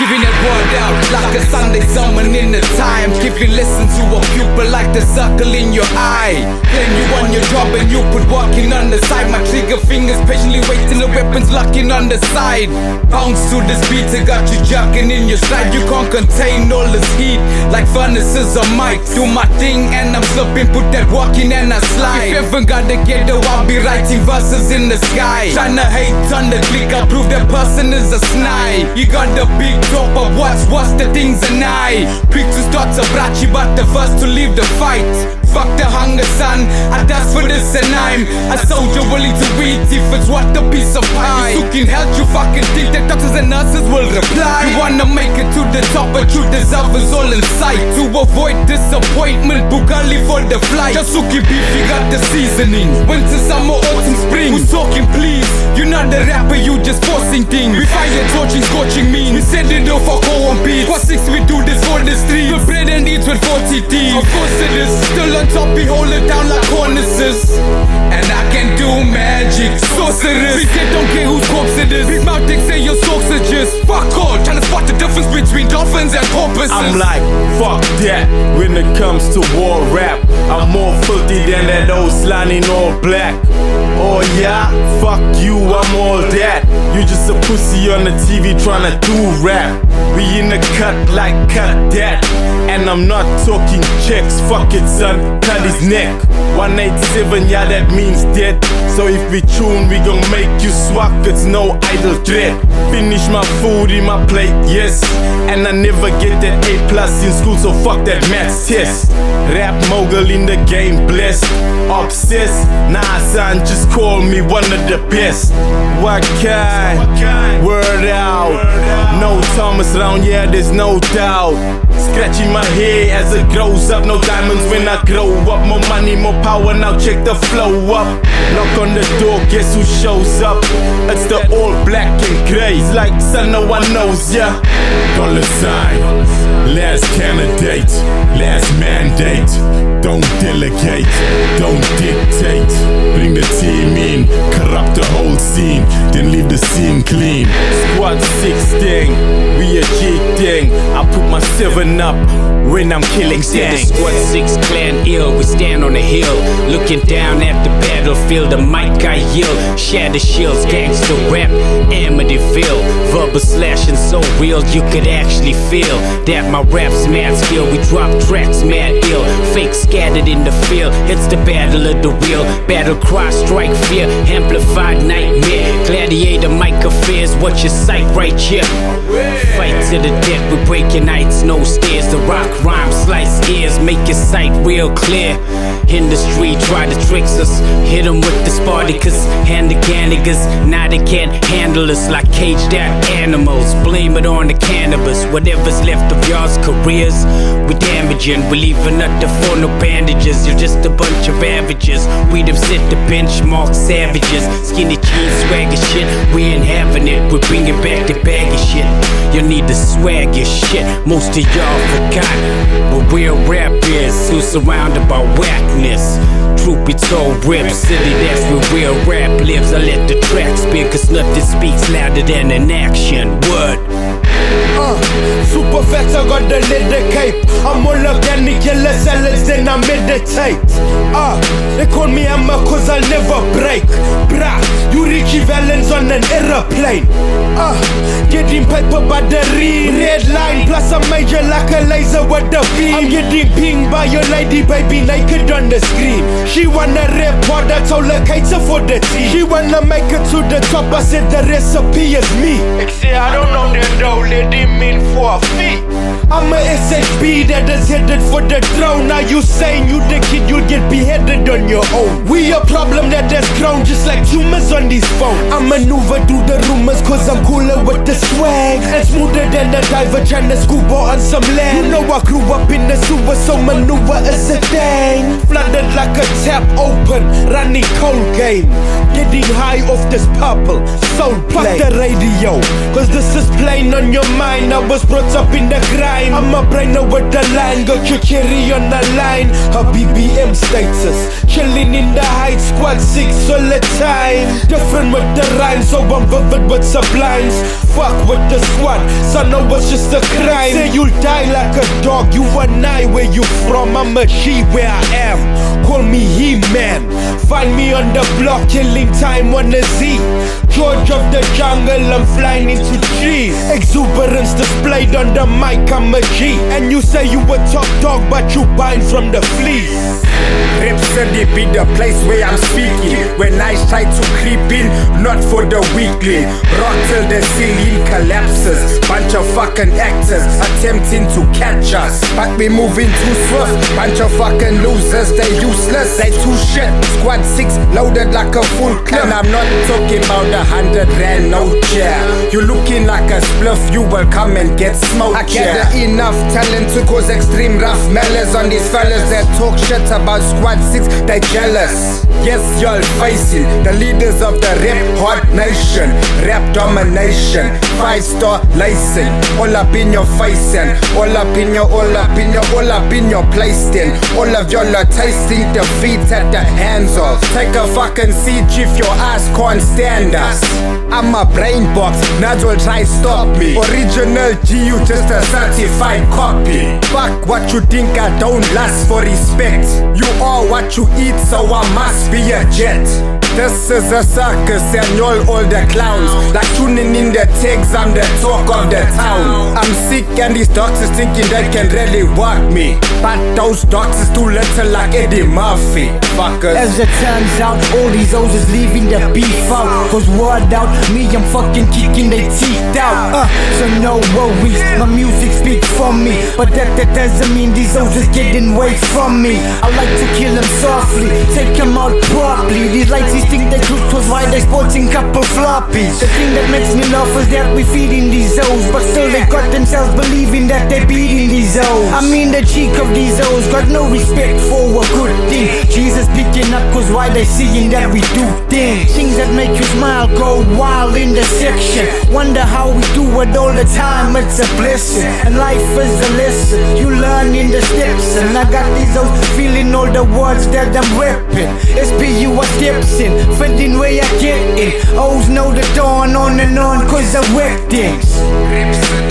Giving that word out like a Sunday sermon in the time. Giving lessons to a pupil like the circle in your eye. Then you on your job and you put working on the side. My trigger fingers patiently waiting, the weapons locking on the side. Bounce to this beat, I got you jerking in your stride. You can't contain all this heat like furnaces on mic. Do my thing and I'm slipping, put that work in and I slide. If you ever got the ghetto, I'll be writing verses in the sky. Tryna hate on the click, I'll prove that person is a snide. You got the big top of what's the things and I. Quick to start a brachi, but the first to leave the fight. Fuck the hunger, son, I dance for this and I'm a soldier willing to eat if it's what a piece of pie. You can help, you fucking think that doctors and nurses will reply. You wanna make it to the top, but you deserve is all in sight. To avoid disappointment, book early for the flight. Just Suki beef, you got the seasoning. Winter, summer, autumn, spring. Who's talking please? You're not the rapper, you just forcing things. We find it torching, scorching mean. We send it off for call on beats. What 6 we do this for the street. We bread and eat with 40 teeth. Of course it is. Still on top, we hold it down like cornices. And I can do magic, sorceress. Big head don't care whose corpse it is. Big mouth dick say your sausages. Fuck all, tryna spot the difference between dolphins and porpoises. I'm like, fuck that. When it comes to war rap, I'm more filthy than that old slime in all black. Oh yeah, fuck you, I'm all that. You just a pussy on the TV tryna do rap. We in the cut like cut that. And I'm not talking checks, fuck it son, cut his neck. 187, yeah that means dead. So if we tune, we gon' make you swag, it's no idle threat. Finish my food in my plate, yes. And I never get that A+ in school, so fuck that maths test. Rap mogul in the game, blessed. Obsessed, nah son, just call me one of the best. What kind? Word out. No Thomas round, yeah, there's no doubt. Scratching my hair as it grows up. No diamonds when I grow up. More money, more power, now check the flow up. Knock on the door, guess who shows up? It's the all black and grey. It's like son, no one knows, yeah. Dollar sign, last candidate, last mandate. Don't delegate, don't dictate. Bring the team in, corrupt the whole scene, then leave the scene clean. Squad 16, we a G thing. I put my 7 up when I'm killing things. Squad 6 clan ill, we stand on the hill, looking down at the battlefield. The mic I yield, shatter shields, gangster rap, Amityville. Verbal slashing so real, you could actually feel that my rap's mad skill. We drop tracks mad ill, fake scattered in the field. It's the battle of the real, battle cry, strike fear, amplified nightmare. Gladiator mic affairs, what's your sight right here? Fight to the death, we break your nights, no stairs. The rock rhyme, slice ears, make your sight real clear. In the street, try to trick us, hit them with the Spartacus, hand the niggas, now they can't handle us like caged out animals. Blame it on the cannabis, whatever's left of y'all's careers, we damaging, we leaving nothing for no bandages. You're just a bunch of averages, we them set the benchmark savages. Skinny jeans, swagger shit, we ain't having it, we're bringing back the baggy shit. You need the swagger shit, most of y'all forgot what real rap is. Who's surrounded by whackness? Truth be told, Rip City, that's where real rap lives. I let the track speak, cause nothing speaks louder than an action. Word. Super fat, I got the leather cape. I'm all organic, yellow salads, then I meditate. They call me Hammer cause I'll never break. Brah, you Ricky Valens on an aeroplane. Getting paper by the red line, plus I'm major like a laser with the beam. I'm getting pinged by your lady, baby, naked on the screen. She wanna rap what I told her cater for the tea. She wanna make it to the top, I said the recipe is me. Except I don't know that though, let him in for a fee. I'm a SHB that is headed for the throne. Now you saying you the kid, you'll get beheaded on your own. We a problem that has grown just like tumors on these phones. I maneuver through the rumors cause I'm cooler with the swag, and smoother than a diver trying to scuba on some land. You know I grew up in the sewer, so maneuver is a thing. Flooded like a tap open, running cold game. Getting high off this purple soul play. Fuck the radio, cause this is playing on your mind. I was brought up in the grind. I'm a brainer with the line, got your cherry on the line. Her BBM status, chilling in the heights, squad 6 all the time. Different run with the rhyme, so I'm vivid with sublimes. Fuck with the squad, son, no, it's just a crime. Say you'll die like a dog, you and I, where you from? I'm a G where I am, call me He-Man. Find me on the block, killing time on the Z. George of the jungle, I'm flying into G. Exuberance displayed on the mic, I'm a G. And you say you a top dog, but you buying from the fleas. Rhapsody be the place where I'm speaking. When I try to creep in, not for the weakling. Rock till the ceiling collapses. Bunch of fucking actors attempting to catch us, but we moving too swift. Bunch of fucking losers, they useless, they too shit. Squad 6 loaded like a full clip. And I'm not talking about 100 rand no chair. You looking like a spliff, you will come and get smoked. I gather enough talent to cause extreme rough malice on these fellas that talk shit about Squad 6, they jealous. Yes, y'all facing the leaders of the rap hot nation. Rap domination, 5-star lacing. All up in your face and all up in your place then. All of y'all are tasting defeat at the hands of. Take a fucking seat if your ass can't stand us. I'm a brain box, Nads will try stop me. Original G, you just a certified copy. Fuck what you think, I don't last for respect. You are what you eat, so I must be a jet. This is a circus and y'all all the clowns. Like tuning in the tags, I'm the talk of the town. I'm sick and these doctors thinking they can really work me, but those doctors too little like Eddie Murphy. Fuckers. As it turns out, all these O's is leaving the beef out. Cause word out, me I'm fucking kicking their teeth out. So no worries, my music speaks for me. But that doesn't mean these O's is getting away from me. I like to kill them softly, take them out properly. These lights think they could cause why they sporting couple floppies. The thing that makes me laugh is that we feeding these O's, but still they got themselves believing that they beating these O's. I mean the cheek of these O's got no respect for a good thing. Jesus picking up cause why they seeing that we do things. Things that make you smile go wild in the section. Wonder how we do it all the time, it's a blessing. And life is a lesson, you learn in the steps. And I got these O's feeling all the words that I'm repping. SPU I steps in, finding where I get in. O's know the dawn on and on cause I wreck things.